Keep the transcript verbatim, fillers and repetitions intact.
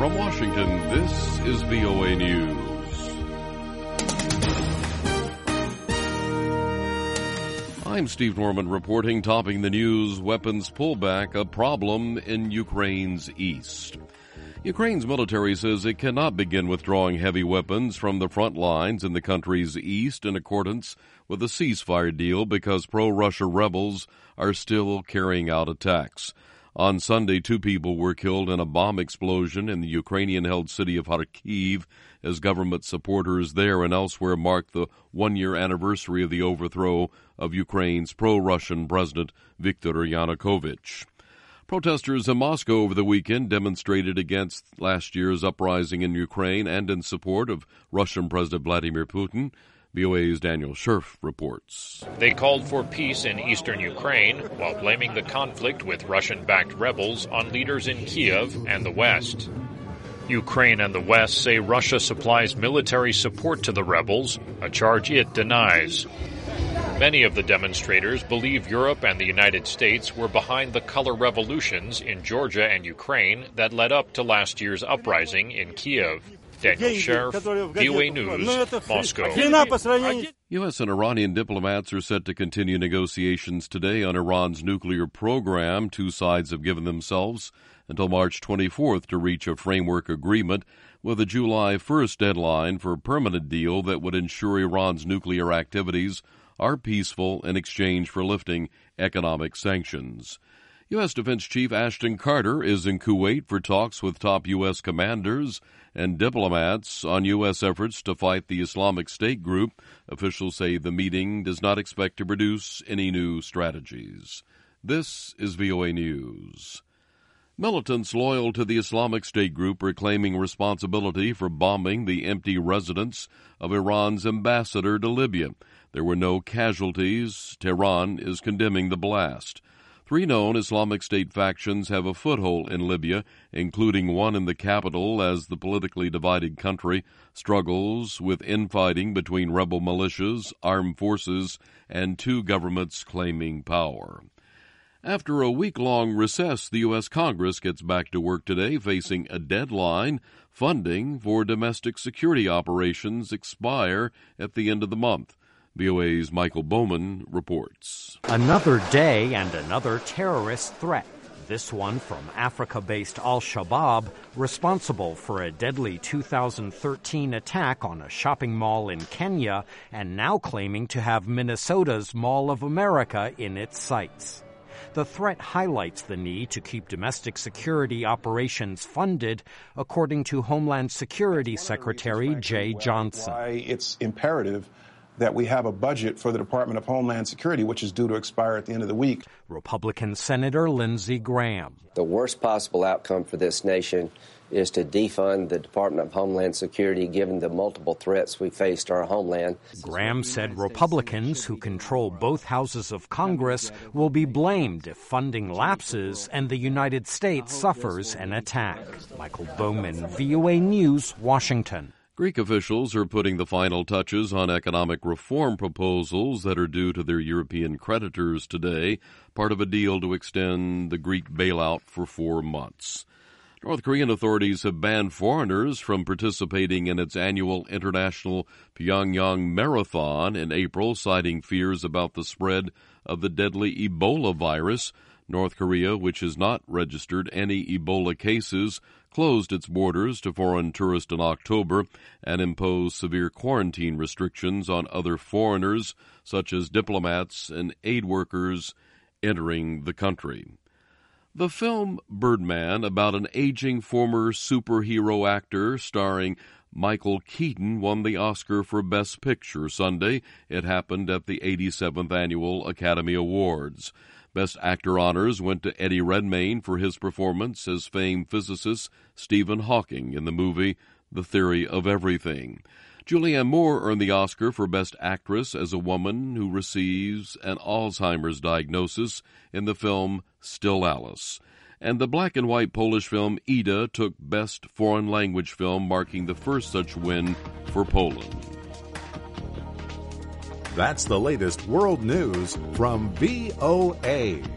From Washington, this is V O A News. I'm Steve Norman reporting, topping the news, weapons pullback, a problem in Ukraine's east. Ukraine's military says it cannot begin withdrawing heavy weapons from the front lines in the country's east in accordance with the ceasefire deal because pro-Russia rebels are still carrying out attacks. On Sunday, two people were killed in a bomb explosion in the Ukrainian-held city of Kharkiv as government supporters there and elsewhere marked the one-year anniversary of the overthrow of Ukraine's pro-Russian President Viktor Yanukovych. Protesters in Moscow over the weekend demonstrated against last year's uprising in Ukraine and in support of Russian President Vladimir Putin. V O A's Daniel Scherf reports. They called for peace in eastern Ukraine while blaming the conflict with Russian-backed rebels on leaders in Kiev and the West. Ukraine and the West say Russia supplies military support to the rebels, a charge it denies. Many of the demonstrators believe Europe and the United States were behind the color revolutions in Georgia and Ukraine that led up to last year's uprising in Kiev. Daniel Scherf, V O A News, Moscow. U S and Iranian diplomats are set to continue negotiations today on Iran's nuclear program. Two sides have given themselves until March twenty-fourth to reach a framework agreement with a July first deadline for a permanent deal that would ensure Iran's nuclear activities are peaceful in exchange for lifting economic sanctions. U S. Defense Chief Ashton Carter is in Kuwait for talks with top U S commanders and diplomats on U S efforts to fight the Islamic State group. Officials say the meeting does not expect to produce any new strategies. This is V O A News. Militants loyal to the Islamic State group are claiming responsibility for bombing the empty residence of Iran's ambassador to Libya. There were no casualties. Tehran is condemning the blast. Three known Islamic State factions have a foothold in Libya, including one in the capital, as the politically divided country struggles with infighting between rebel militias, armed forces, and two governments claiming power. After a week-long recess, the U S. Congress gets back to work today, facing a deadline. Funding for domestic security operations expire at the end of the month. V O A's Michael Bowman reports. Another day and another terrorist threat. This one from Africa-based Al-Shabaab, responsible for a deadly two thousand thirteen attack on a shopping mall in Kenya and now claiming to have Minnesota's Mall of America in its sights. The threat highlights the need to keep domestic security operations funded, according to Homeland Security Secretary Jay Johnson. Why it's imperative that we have a budget for the Department of Homeland Security, which is due to expire at the end of the week. Republican Senator Lindsey Graham. The worst possible outcome for this nation is to defund the Department of Homeland Security, given the multiple threats we faced our homeland. Graham said Republicans who control both houses of Congress will be blamed if funding lapses and the United States suffers an attack. Michael Bowman, V O A News, Washington. Greek officials are putting the final touches on economic reform proposals that are due to their European creditors today, part of a deal to extend the Greek bailout for four months. North Korean authorities have banned foreigners from participating in its annual International Pyongyang Marathon in April, citing fears about the spread of the deadly Ebola virus. North Korea, which has not registered any Ebola cases, closed its borders to foreign tourists in October and imposed severe quarantine restrictions on other foreigners, such as diplomats and aid workers entering the country. The film Birdman, about an aging former superhero actor starring Michael Keaton, won the Oscar for Best Picture Sunday. It happened at the eighty-seventh Annual Academy Awards. Best Actor honors went to Eddie Redmayne for his performance as famed physicist Stephen Hawking in the movie The Theory of Everything. Julianne Moore earned the Oscar for Best Actress as a woman who receives an Alzheimer's diagnosis in the film Still Alice. And the black and white Polish film Ida took Best Foreign Language Film, marking the first such win for Poland. That's the latest world news from V O A.